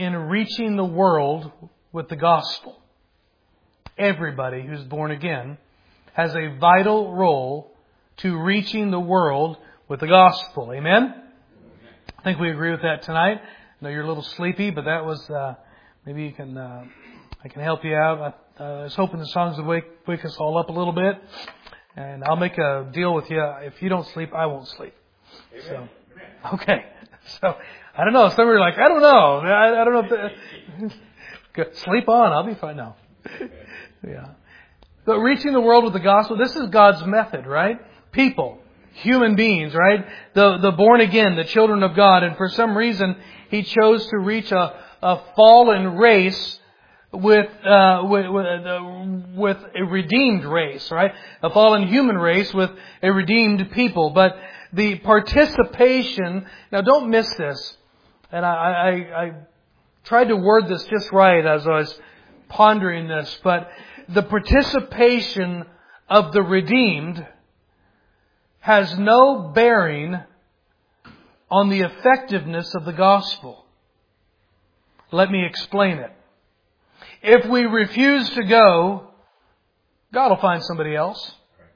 in reaching the world with the gospel. Everybody who's born again has a vital role to reaching the world with the gospel. Amen? I think we agree with that tonight. I know you're a little sleepy, but that was, maybe you can, I can help you out. I was hoping the songs would wake us all up a little bit. And I'll make a deal with you. If you don't sleep, I won't sleep. Amen. So, okay. So, I don't know. Some of you are like, I don't know. I don't know if sleep on. I'll be fine now. Yeah. But reaching the world with the gospel, this is God's method, right? People, human beings, right? The born again, the children of God. And for some reason, He chose to reach a fallen race with a redeemed race, right? A fallen human race with a redeemed people. But the participation, now don't miss this. And I tried to word this just right as I was pondering this, but the participation of the redeemed has no bearing on the effectiveness of the gospel. Let me explain it. If we refuse to go, God will find somebody else.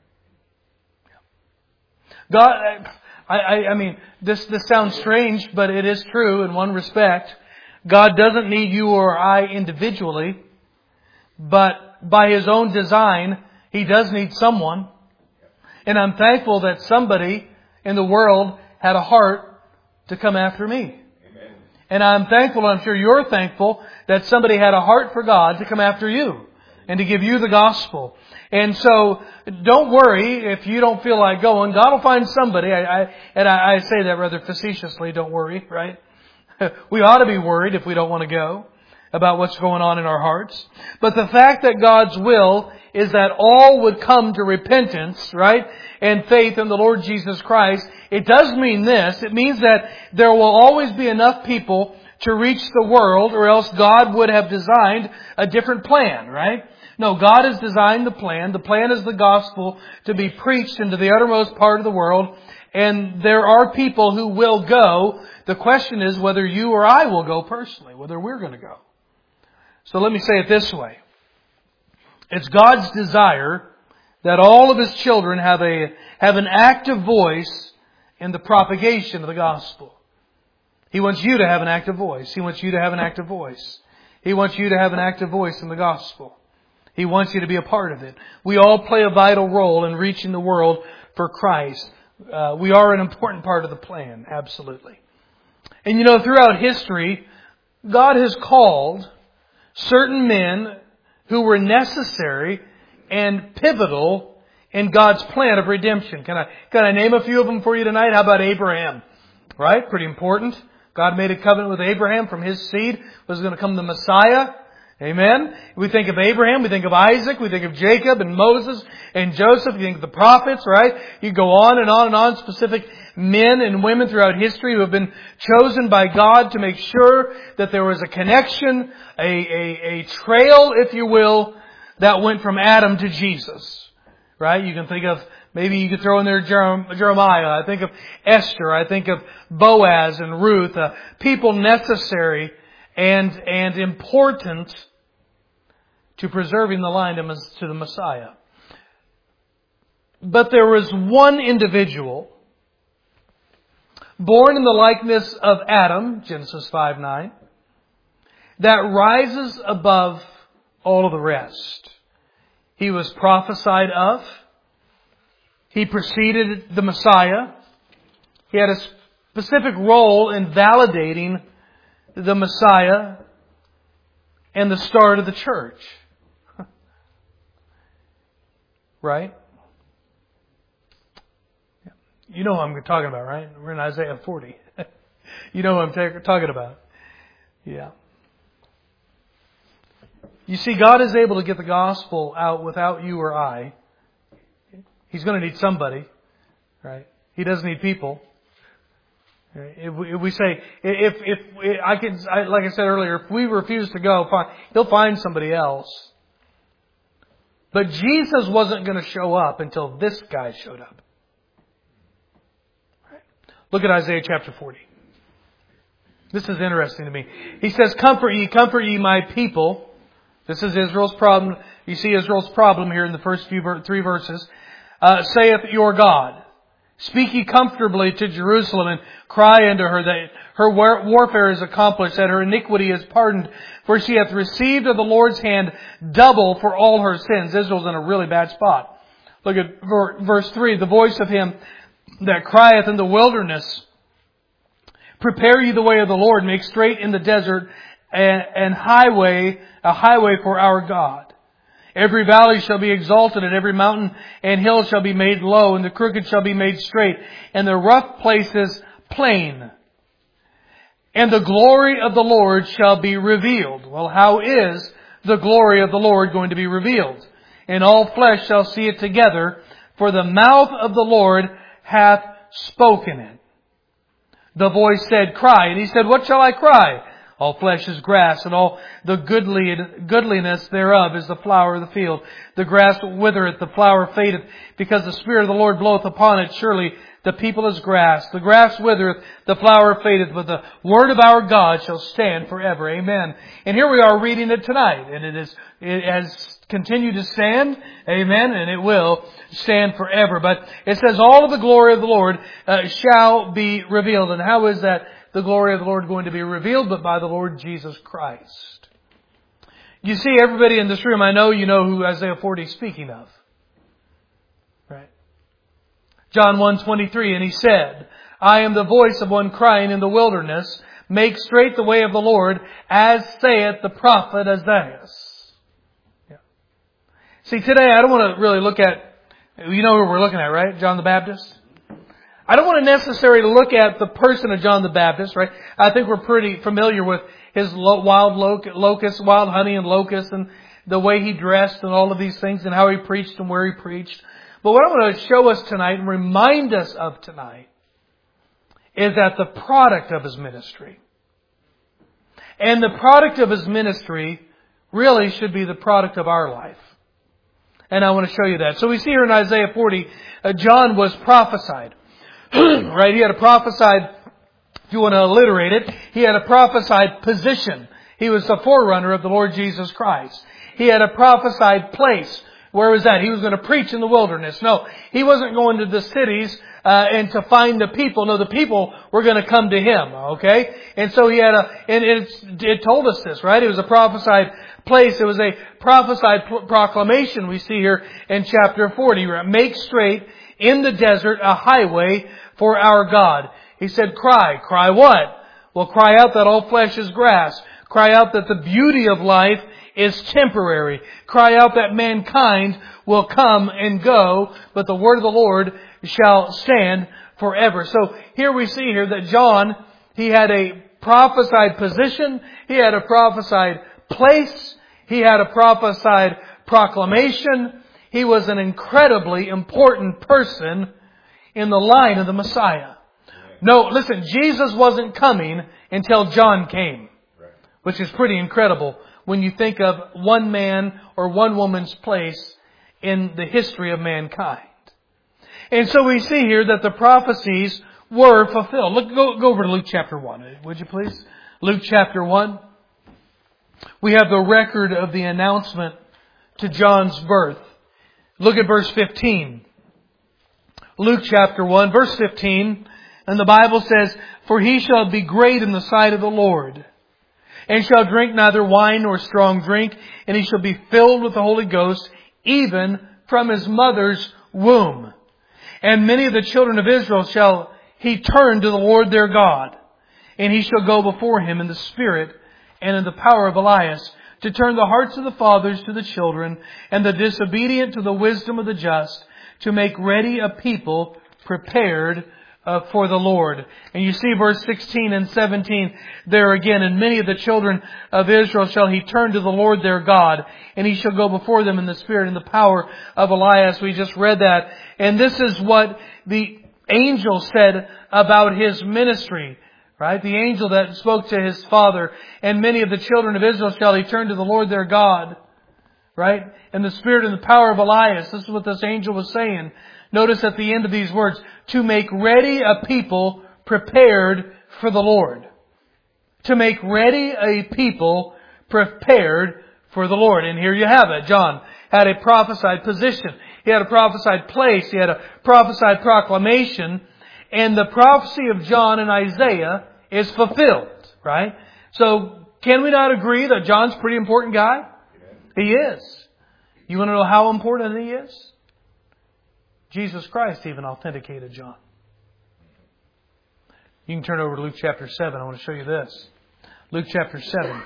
God, I mean, this sounds strange, but it is true in one respect. God doesn't need you or I individually, but by His own design, He does need someone. And I'm thankful that somebody in the world had a heart to come after me. And I'm thankful, I'm sure you're thankful, that somebody had a heart for God to come after you and to give you the gospel. And so, don't worry if you don't feel like going. God will find somebody. I say that rather facetiously, don't worry, right? We ought to be worried if we don't want to go about what's going on in our hearts. But the fact that God's will is that all would come to repentance, right? And faith in the Lord Jesus Christ. It does mean this. It means that there will always be enough people to reach the world, or else God would have designed a different plan, right? No, God has designed the plan. The plan is the gospel to be preached into the uttermost part of the world. And there are people who will go. The question is whether you or I will go personally, whether we're going to go. So let me say it this way. It's God's desire that all of His children have an active voice in the propagation of the gospel. He wants you to have an active voice. He wants you to have an active voice. He wants you to have an active voice in the gospel. He wants you to be a part of it. We all play a vital role in reaching the world for Christ. We are an important part of the plan, absolutely. And you know, throughout history, God has called certain men who were necessary and pivotal in God's plan of redemption. Can I name a few of them for you tonight? How about Abraham? Right? Pretty important. God made a covenant with Abraham. From his seed was going to come the Messiah. Amen. We think of Abraham, we think of Isaac, we think of Jacob and Moses and Joseph, you think of the prophets, right? You go on and on and on, specific men and women throughout history who have been chosen by God to make sure that there was a connection, a trail, if you will, that went from Adam to Jesus. Right? You can think of, maybe you could throw in there Jeremiah, I think of Esther, I think of Boaz and Ruth, people necessary and important to preserving the line to the Messiah. But there was one individual born in the likeness of Adam, Genesis 5:9, that rises above all of the rest. He was prophesied of. He preceded the Messiah. He had a specific role in validating the Messiah and the start of the church. Right? You know who I'm talking about, right? We're in Isaiah 40. You know who I'm talking about. Yeah. You see, God is able to get the gospel out without you or I. He's going to need somebody, right? He does need people. If we say, like I said earlier, if we refuse to go, fine, He'll find somebody else. But Jesus wasn't going to show up until this guy showed up. Right? Look at Isaiah chapter 40. This is interesting to me. He says, comfort ye my people. This is Israel's problem. You see Israel's problem here in the first three verses. Saith your God. Speak ye comfortably to Jerusalem and cry unto her that her warfare is accomplished, that her iniquity is pardoned, for she hath received of the Lord's hand double for all her sins. Israel's in a really bad spot. Look at verse 3. The voice of him that crieth in the wilderness, prepare ye the way of the Lord, make straight in the desert a highway for our God. Every valley shall be exalted, and every mountain and hill shall be made low, and the crooked shall be made straight, and the rough places plain. And the glory of the Lord shall be revealed. Well, how is the glory of the Lord going to be revealed? And all flesh shall see it together, for the mouth of the Lord hath spoken it. The voice said, cry. And he said, what shall I cry? All flesh is grass, and all the goodliness thereof is the flower of the field. The grass withereth, the flower fadeth, because the Spirit of the Lord bloweth upon it. Surely the people is grass. The grass withereth, the flower fadeth, but the word of our God shall stand forever. Amen. And here we are reading it tonight, and it has continued to stand. Amen. And it will stand forever. But it says all of the glory of the Lord shall be revealed. And how is that the glory of the Lord going to be revealed? But by the Lord Jesus Christ. You see, everybody in this room, I know you know who Isaiah 40 is speaking of. Right? John 1:23, and he said, I am the voice of one crying in the wilderness, make straight the way of the Lord, as saith the prophet Isaiah. Yeah. See, today I don't want to really look at, you know who we're looking at, right? John the Baptist. I don't want to necessarily look at the person of John the Baptist, right? I think we're pretty familiar with his wild honey and locusts, and the way he dressed and all of these things, and how he preached and where he preached. But what I want to show us tonight and remind us of tonight is that the product of his ministry. And the product of his ministry really should be the product of our life. And I want to show you that. So we see here in Isaiah 40, John was prophesied. Right? He had a prophesied, if you want to alliterate it, he had a prophesied position. He was the forerunner of the Lord Jesus Christ. He had a prophesied place. Where was that? He was going to preach in the wilderness. No, he wasn't going to the cities and to find the people. No, the people were going to come to him. Okay? And so he had it told us this, right? It was a prophesied place. It was a prophesied proclamation we see here in chapter 40. Make straight in the desert a highway for our God. He said, cry. Cry what? Well, cry out that all flesh is grass. Cry out that the beauty of life is temporary. Cry out that mankind will come and go, but the word of the Lord shall stand forever. So here we see here that John, he had a prophesied position. He had a prophesied place. He had a prophesied proclamation. He was an incredibly important person in the line of the Messiah. No, listen, Jesus wasn't coming until John came, which is pretty incredible when you think of one man or one woman's place in the history of mankind. And so we see here that the prophecies were fulfilled. Go over to Luke chapter 1, would you please? Luke chapter 1. We have the record of the announcement to John's birth. Look at verse 15. Luke chapter 1, verse 15. And the Bible says, for he shall be great in the sight of the Lord, and shall drink neither wine nor strong drink, and he shall be filled with the Holy Ghost, even from his mother's womb. And many of the children of Israel shall he turn to the Lord their God, and he shall go before him in the spirit and in the power of Elias, to turn the hearts of the fathers to the children, and the disobedient to the wisdom of the just, to make ready a people prepared for the Lord. And you see verse 16 and 17 there again. And many of the children of Israel shall he turn to the Lord their God, and he shall go before them in the spirit and the power of Elias. We just read that. And this is what the angel said about his ministry. Right? The angel that spoke to his father. And many of the children of Israel shall he turn to the Lord their God. Right? And the spirit and the power of Elias. This is what this angel was saying. Notice at the end of these words, to make ready a people prepared for the Lord. to make ready a people prepared for the Lord. And here you have it. John had a prophesied position. He had a prophesied place. He had a prophesied proclamation. And the prophecy of John and Isaiah is fulfilled, right? So, can we not agree that John's a pretty important guy? He is. You want to know how important he is? Jesus Christ even authenticated John. You can turn over to Luke chapter 7. I want to show you this. Luke chapter 7.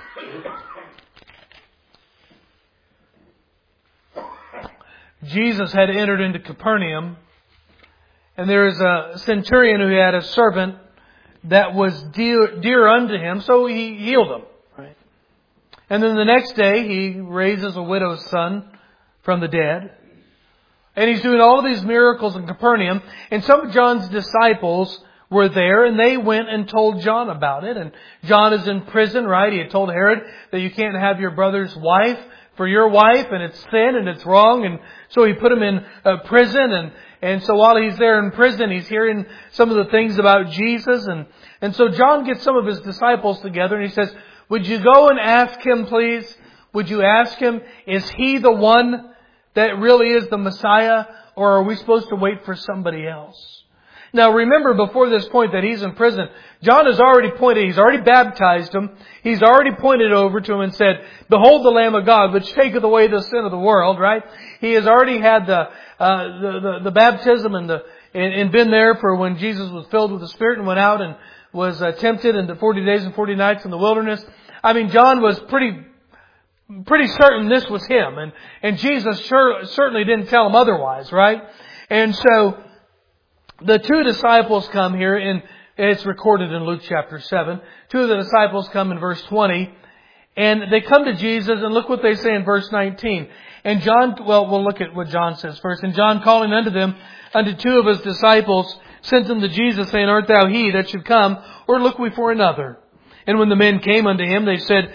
Jesus had entered into Capernaum, and there is a centurion who had a servant that was dear unto him, so he healed him. Right? And then the next day, he raises a widow's son from the dead. And he's doing all of these miracles in Capernaum. And some of John's disciples were there, and they went and told John about it. And John is in prison, right? He had told Herod that you can't have your brother's wife for your wife, and it's sin and it's wrong. And so he put him in prison. And so while he's there in prison, he's hearing some of the things about Jesus. And so John gets some of his disciples together, and he says, would you go and ask him, please? Would you ask him, is he the one that really is the Messiah, or are we supposed to wait for somebody else? Now remember, before this point that he's in prison, John has already pointed, he's already baptized him, he's already pointed over to him and said, behold the Lamb of God, which taketh away the sin of the world, right? He has already had the baptism and been there for when Jesus was filled with the Spirit and went out and was tempted in the 40 days and 40 nights in the wilderness. I mean, John was pretty certain this was him. And Jesus certainly didn't tell him otherwise, right? And so, the two disciples come here, and it's recorded in Luke chapter 7. Two of the disciples come in verse 20, and they come to Jesus, and look what they say in verse 19. And John, we'll look at what John says first. And John, calling unto them, unto two of his disciples, sent them to Jesus, saying, art thou he that should come, or look we for another? And when the men came unto him, they said,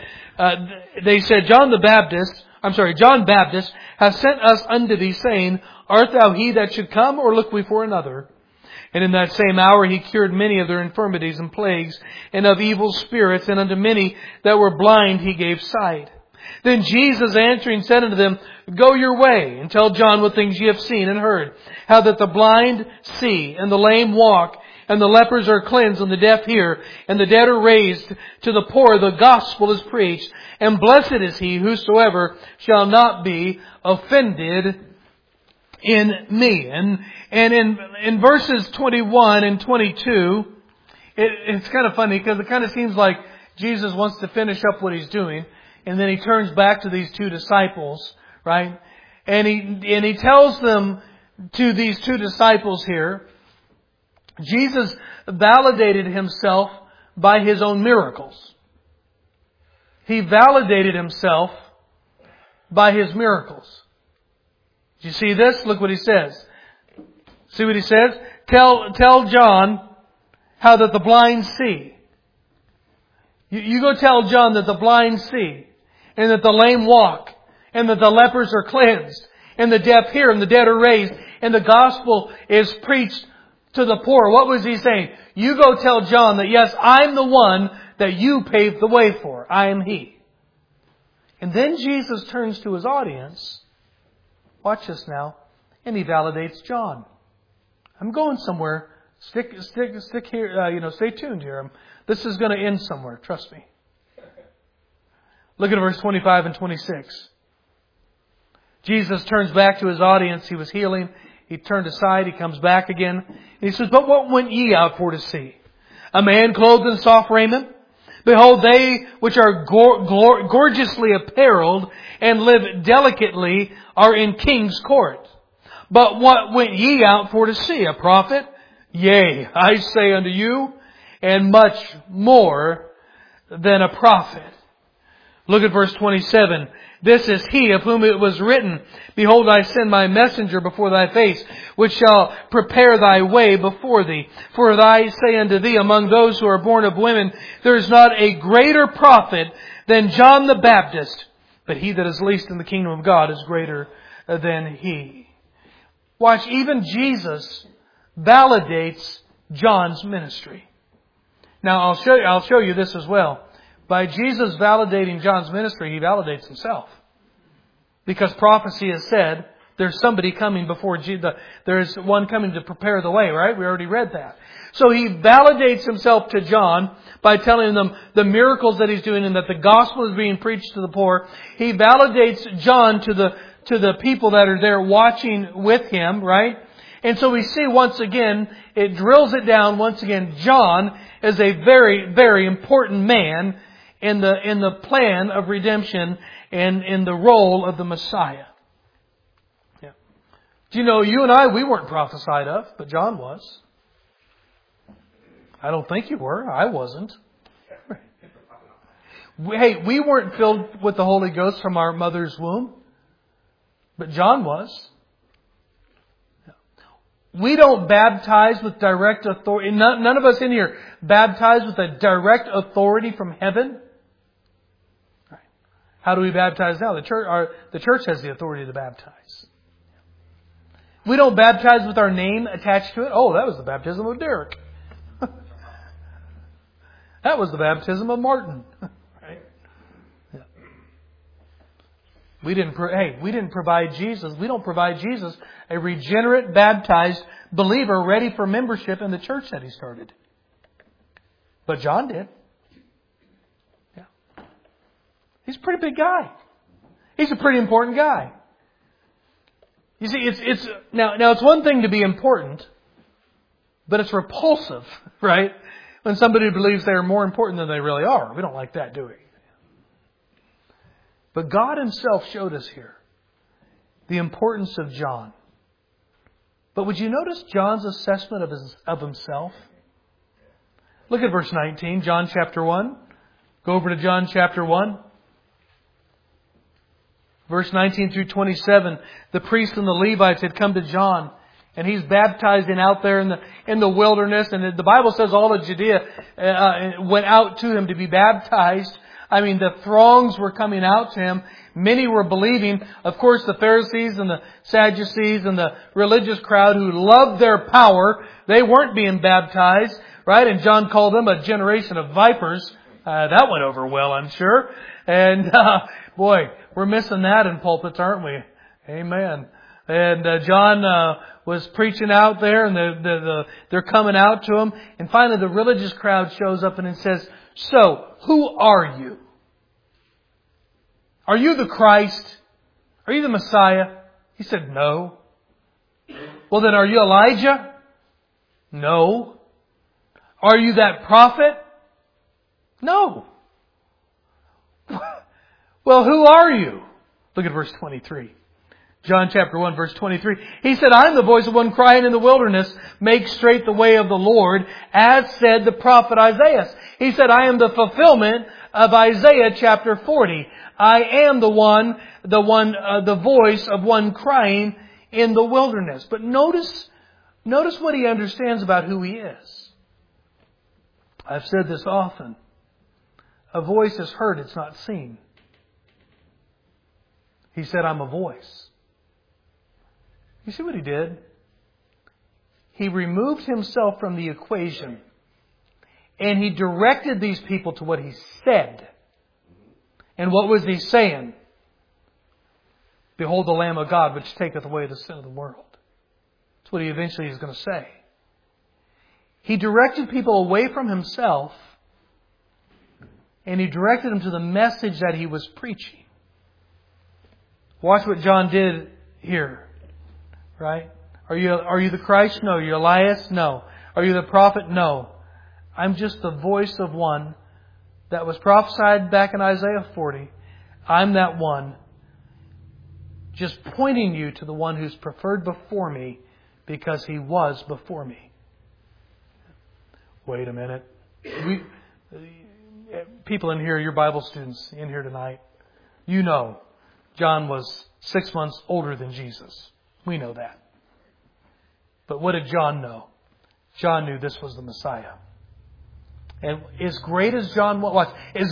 John Baptist hath sent us unto thee, saying, art thou he that should come, or look we for another? And in that same hour he cured many of their infirmities and plagues, and of evil spirits, and unto many that were blind he gave sight. Then Jesus answering said unto them, go your way, and tell John what things ye have seen and heard, how that the blind see, and the lame walk, and the lepers are cleansed, and the deaf hear, and the dead are raised, to the poor the gospel is preached, and blessed is he whosoever shall not be offended in me. And in verses 21 and 22, it's kind of funny because it kind of seems like Jesus wants to finish up what he's doing, and then he turns back to these two disciples, right? And he tells them, to these two disciples here, Jesus validated himself by his own miracles. He validated himself by his miracles. Do you see this? Look what he says. See what he says? Tell John how that the blind see. You go tell John that the blind see, and that the lame walk, and that the lepers are cleansed, and the deaf hear, and the dead are raised, and the gospel is preached to the poor. What was he saying? You go tell John that yes, I'm the one that you paved the way for. I am he. And then Jesus turns to his audience. Watch this now. And he validates John. I'm going somewhere. Stick here. Stay tuned here. This is going to end somewhere. Trust me. Look at verse 25 and 26. Jesus turns back to his audience. He was healing. He turned aside. He comes back again. And he says, but what went ye out for to see? A man clothed in soft raiment? Behold, they which are gorgeously apparelled and live delicately are in king's court. But what went ye out for to see? A prophet? Yea, I say unto you, and much more than a prophet. Look at verse 27. This is he of whom it was written, behold, I send my messenger before thy face, which shall prepare thy way before thee. For I say unto thee, among those who are born of women, there is not a greater prophet than John the Baptist. But he that is least in the kingdom of God is greater than he. Watch, even Jesus validates John's ministry. Now I'll show you this as well. By Jesus validating John's ministry, He validates Himself. Because prophecy has said, there's somebody coming before Jesus. There's one coming to prepare the way, right? We already read that. So He validates Himself to John by telling them the miracles that He's doing and that the gospel is being preached to the poor. He validates John to the people that are there watching with Him, right? And so we see once again, it drills it down once again, John is a very, very important man in the plan of redemption and in the role of the Messiah. Yeah. Do you know, you and I, we weren't prophesied of, but John was. I don't think you were. I wasn't. Hey, we weren't filled with the Holy Ghost from our mother's womb, but John was. We don't baptize with direct authority. None of us in here baptize with a direct authority from heaven. How do we baptize now? The church has the authority to baptize. We don't baptize with our name attached to it. Oh, that was the baptism of Derek. That was the baptism of Martin. Right? Yeah. We didn't provide Jesus. We don't provide Jesus a regenerate, baptized believer ready for membership in the church that He started. But John did. He's a pretty big guy. He's a pretty important guy. You see, it's one thing to be important, but it's repulsive, right? When somebody believes they are more important than they really are. We don't like that, do we? But God Himself showed us here the importance of John. But would you notice John's assessment of himself? Look at verse 19, John chapter 1. Go over to John chapter 1. Verse 19 through 27, the priests and the Levites had come to John, and he's baptizing out there in the wilderness. And the Bible says all of Judea went out to him to be baptized. I mean, the throngs were coming out to him. Many were believing. Of course, the Pharisees and the Sadducees and the religious crowd who loved their power, they weren't being baptized, right? And John called them a generation of vipers. That went over well, I'm sure. And boy, we're missing that in pulpits, aren't we? Amen. And John was preaching out there, and they're coming out to him. And finally, the religious crowd shows up and it says, "So, who are you? Are you the Christ? Are you the Messiah?" He said, "No." "Well, then, are you Elijah?" "No." "Are you that prophet?" "No." "Well, who are you?" Look at verse 23. John chapter 1, verse 23. He said, "I'm the voice of one crying in the wilderness, make straight the way of the Lord, as said the prophet Isaiah." He said, "I am the fulfillment of Isaiah chapter 40. I am the voice of one crying in the wilderness." But notice what he understands about who he is. I've said this often. A voice is heard, it's not seen. He said, "I'm a voice." You see what he did? He removed himself from the equation. And he directed these people to what he said. And what was he saying? "Behold the Lamb of God, which taketh away the sin of the world." That's what he eventually is going to say. He directed people away from himself. And he directed them to the message that he was preaching. Watch what John did here. Right? Are you the Christ? No. Are you Elias? No. Are you the prophet? No. I'm just the voice of one that was prophesied back in Isaiah 40. I'm that one. Just pointing you to the one who's preferred before me because he was before me. Wait a minute. People in here, your Bible students in here tonight, you know John was 6 months older than Jesus. We know that. But what did John know? John knew this was the Messiah. And as great as John was,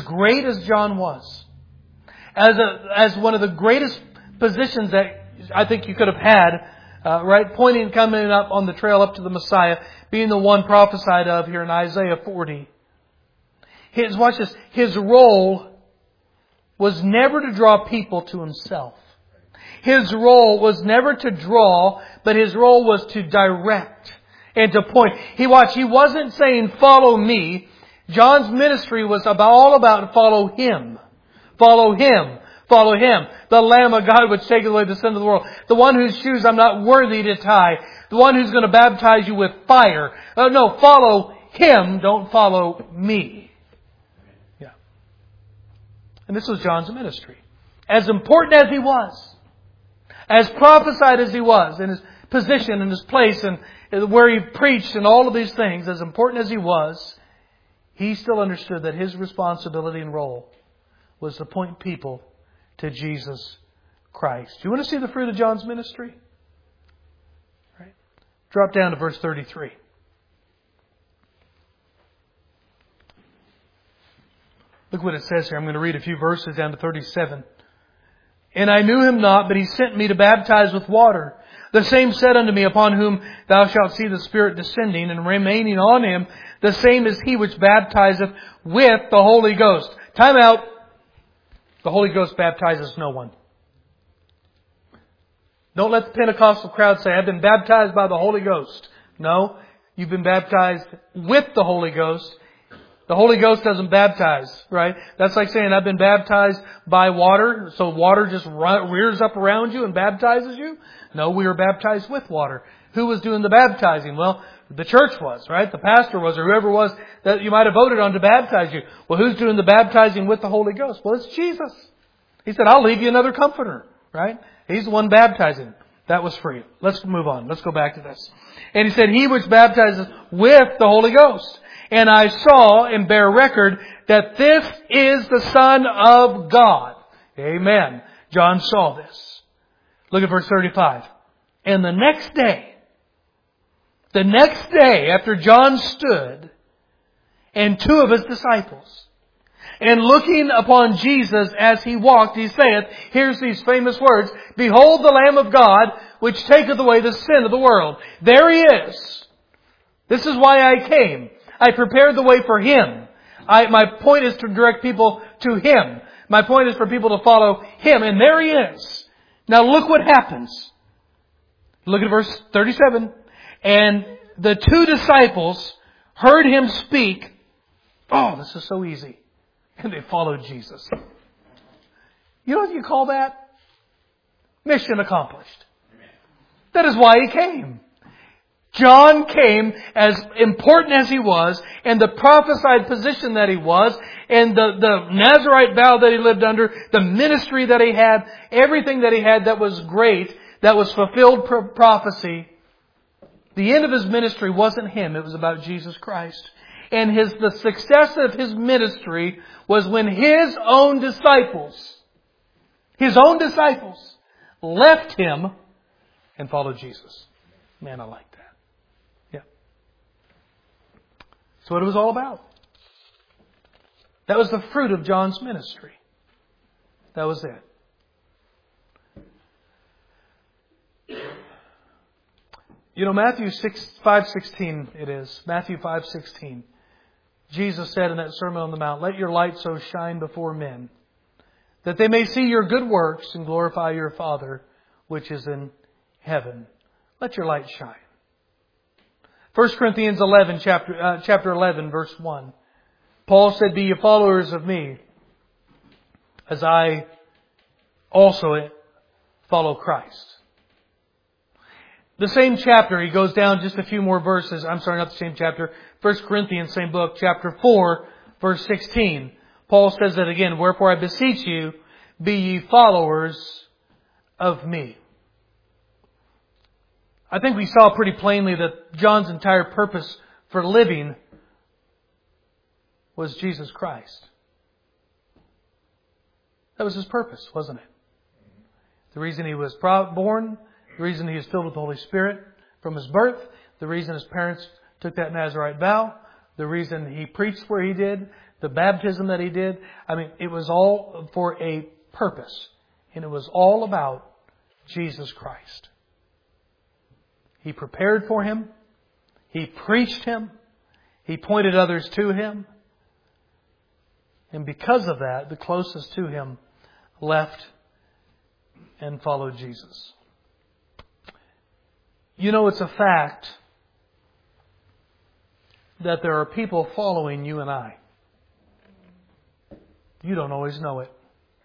as one of the greatest positions that I think you could have had, right, coming up on the trail up to the Messiah, being the one prophesied of here in Isaiah 40. watch this, his role was never to draw people to himself. His role was never to draw, but his role was to direct and to point. He wasn't saying, follow me. John's ministry was all about follow Him. Follow Him. Follow Him. The Lamb of God which taketh away the sin of the world. The one whose shoes I'm not worthy to tie. The one who's going to baptize you with fire. No, follow Him. Don't follow me. Yeah. And this was John's ministry. As important as he was, as prophesied as he was, in his position and his place and where he preached and all of these things, as important as he was, he still understood that his responsibility and role was to point people to Jesus Christ. Do you want to see the fruit of John's ministry? Right. Drop down to verse 33. Look what it says here. I'm going to read a few verses down to 37. And I knew Him not, but He sent me to baptize with water. The same said unto me, upon whom thou shalt see the Spirit descending and remaining on Him, the same is He which baptizeth with the Holy Ghost. Time out. The Holy Ghost baptizes no one. Don't let the Pentecostal crowd say, I've been baptized by the Holy Ghost. No, you've been baptized with the Holy Ghost. The Holy Ghost doesn't baptize, right? That's like saying, I've been baptized by water, so water just rears up around you and baptizes you. No, we were baptized with water. Who was doing the baptizing? Well, the church was, right? The pastor was, or whoever was that you might have voted on to baptize you. Well, who's doing the baptizing with the Holy Ghost? Well, it's Jesus. He said, I'll leave you another comforter, right? He's the one baptizing. That was free. Let's move on. Let's go back to this. And He said, He which baptizes with the Holy Ghost. And I saw and bear record that this is the Son of God. Amen. John saw this. Look at verse 35. And the next day after John stood, and two of his disciples, and looking upon Jesus as He walked, He saith, here's these famous words, Behold the Lamb of God, which taketh away the sin of the world. There He is. This is why I came. I prepared the way for Him. My point is to direct people to Him. My point is for people to follow Him. And there He is. Now look what happens. Look at verse 37. And the two disciples heard Him speak. Oh, this is so easy. And they followed Jesus. You know what you call that? Mission accomplished. That is why He came. John came, as important as he was, and the prophesied position that he was, and the Nazirite vow that he lived under, the ministry that he had, everything that he had that was great, that was fulfilled prophecy. The end of his ministry wasn't him, it was about Jesus Christ. And the success of his ministry was when his own disciples left him and followed Jesus. Man, I like that. That's what it was all about. That was the fruit of John's ministry. That was it. You know, Matthew 5:16 it is. Matthew 5:16. Jesus said in that Sermon on the Mount, Let your light so shine before men, that they may see your good works and glorify your Father which is in heaven. Let your light shine. 1 Corinthians 11, chapter 11, verse 1. Paul said, Be ye followers of me, as I also follow Christ. The same chapter, he goes down just a few more verses. I'm sorry, not the same chapter. 1 Corinthians, same book, chapter 4, verse 16. Paul says that again, Wherefore I beseech you, be ye followers of me. I think we saw pretty plainly that John's entire purpose for living was Jesus Christ. That was his purpose, wasn't it? The reason he was born, the reason he was filled with the Holy Spirit from his birth, the reason his parents took that Nazirite vow, the reason he preached where he did, the baptism that he did. I mean, it was all for a purpose. And it was all about Jesus Christ. He prepared for Him. He preached Him. He pointed others to Him. And because of that, the closest to him left and followed Jesus. You know, it's a fact that there are people following you and I. You don't always know it.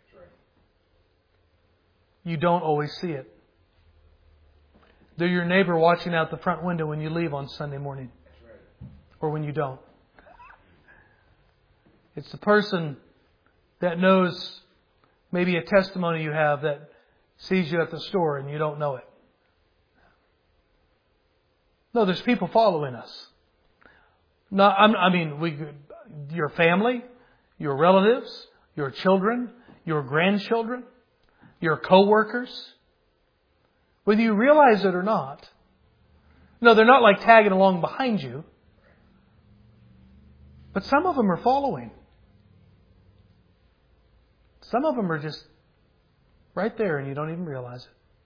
You don't always see it. They're your neighbor watching out the front window when you leave on Sunday morning. Or when you don't. It's the person that knows maybe a testimony you have that sees you at the store and you don't know it. No, there's people following us. Your family, your relatives, your children, your grandchildren, your co-workers. Whether you realize it or not. No, they're not like tagging along behind you. But some of them are following. Some of them are just right there and you don't even realize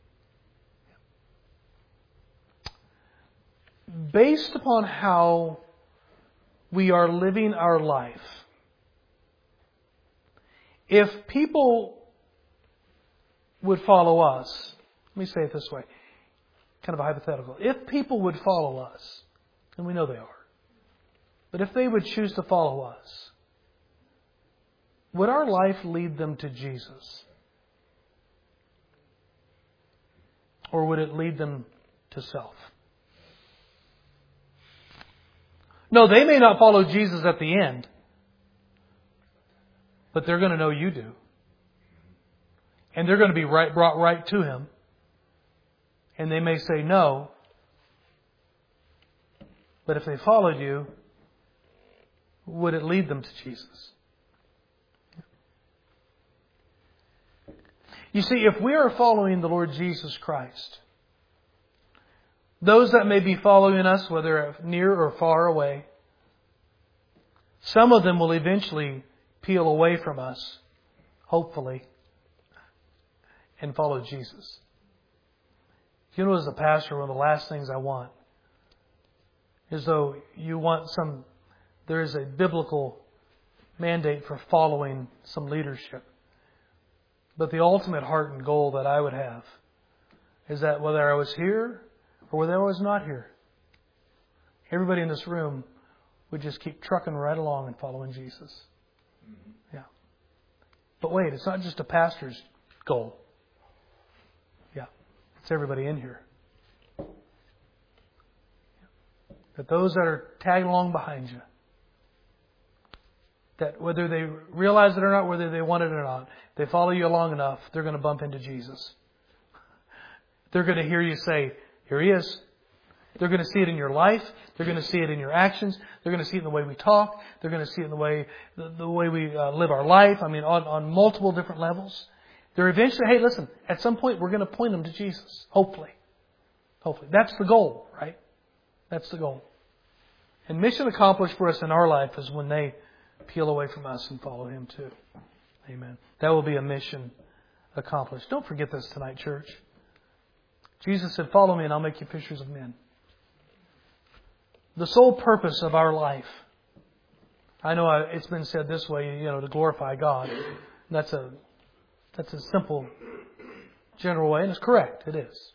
it. Based upon how we are living our life, if people would follow us, let me say it this way, kind of a hypothetical. If people would follow us, and we know they are, but if they would choose to follow us, would our life lead them to Jesus? Or would it lead them to self? No, they may not follow Jesus at the end, but they're going to know you do. And they're going to be brought right to Him. And they may say no. But if they followed you, would it lead them to Jesus? You see, if we are following the Lord Jesus Christ, those that may be following us, whether near or far away, some of them will eventually peel away from us, hopefully, and follow Jesus. You know, as a pastor, one of the last things I want is though you want there is a biblical mandate for following some leadership. But the ultimate heart and goal that I would have is that whether I was here or whether I was not here, everybody in this room would just keep trucking right along and following Jesus. Yeah. But wait, it's not just a pastor's goal. Yeah. It's everybody in here. That those that are tagging along behind you, that whether they realize it or not, whether they want it or not, they follow you long enough, they're going to bump into Jesus. They're going to hear you say, here He is. They're going to see it in your life. They're going to see it in your actions. They're going to see it in the way we talk. They're going to see it in the way we live our life. I mean, on multiple different levels. They're eventually, hey, listen, at some point we're going to point them to Jesus. Hopefully. Hopefully. That's the goal, right? That's the goal. And mission accomplished for us in our life is when they peel away from us and follow Him too. Amen. That will be a mission accomplished. Don't forget this tonight, church. Jesus said, follow me and I'll make you fishers of men. The sole purpose of our life, I know it's been said this way, to glorify God. That's a simple, general way, and it's correct. It is.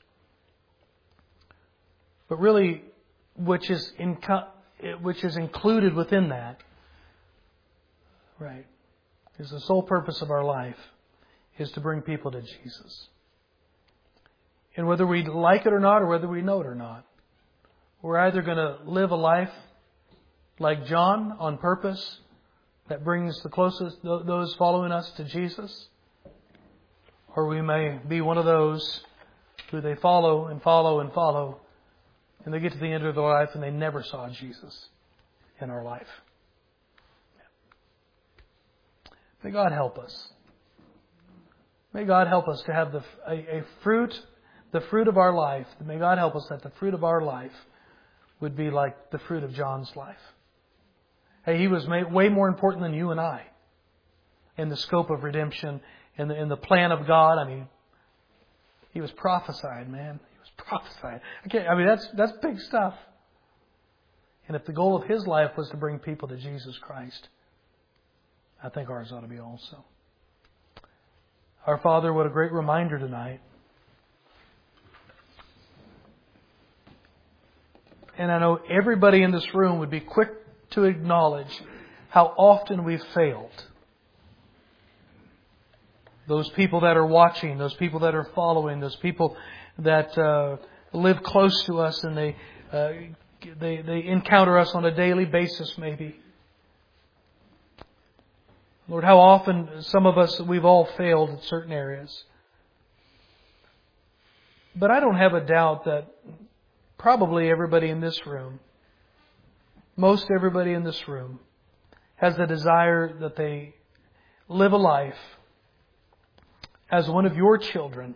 But really, which is included within that, right, is the sole purpose of our life is to bring people to Jesus. And whether we like it or not, or whether we know it or not, we're either going to live a life like John on purpose that brings the closest, those following us to Jesus, or we may be one of those who they follow and follow and follow, and they get to the end of their life and they never saw Jesus in our life. May God help us. May God help us to have the fruit of our life. May God help us that the fruit of our life would be like the fruit of John's life. Hey, he was way more important than you and I in the scope of redemption, in the plan of God. I mean, he was prophesied, man. He was prophesied. That's big stuff. And if the goal of his life was to bring people to Jesus Christ, I think ours ought to be also. Our Father, what a great reminder tonight. And I know everybody in this room would be quick to acknowledge how often we've failed. Those people that are watching, those people that are following, those people that live close to us and they encounter us on a daily basis maybe. Lord, how often some of us, we've all failed in certain areas. But I don't have a doubt that probably everybody in this room, most everybody in this room, has the desire that they live a life as one of your children,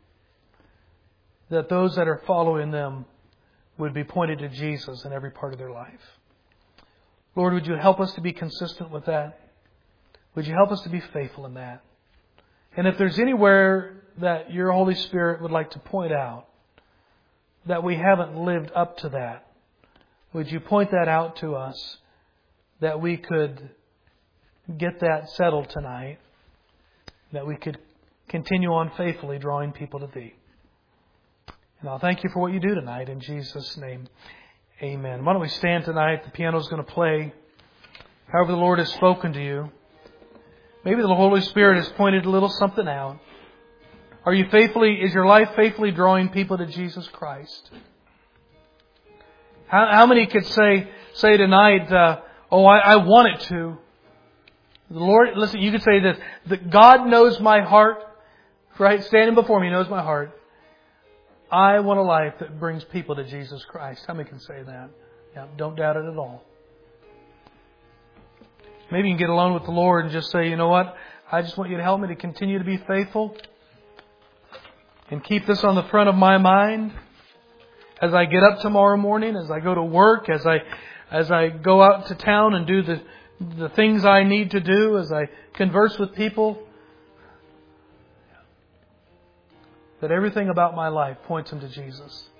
that those that are following them would be pointed to Jesus in every part of their life. Lord, would you help us to be consistent with that? Would you help us to be faithful in that? And if there's anywhere that your Holy Spirit would like to point out that we haven't lived up to that, would you point that out to us that we could get that settled tonight, that we could continue on faithfully drawing people to Thee. And I'll thank You for what You do tonight. In Jesus' name, amen. Why don't we stand tonight? The piano's going to play. However the Lord has spoken to you. Maybe the Holy Spirit has pointed a little something out. Is your life faithfully drawing people to Jesus Christ? How many could say tonight, I want it to. The Lord, listen, you could say this, that God knows my heart, right? Standing before me, He knows my heart. I want a life that brings people to Jesus Christ. How many can say that? Yeah, don't doubt it at all. Maybe you can get alone with the Lord and just say, you know what? I just want You to help me to continue to be faithful and keep this on the front of my mind as I get up tomorrow morning, as I go to work, as I go out to town and do the things I need to do, as I converse with people. That everything about my life points them to Jesus.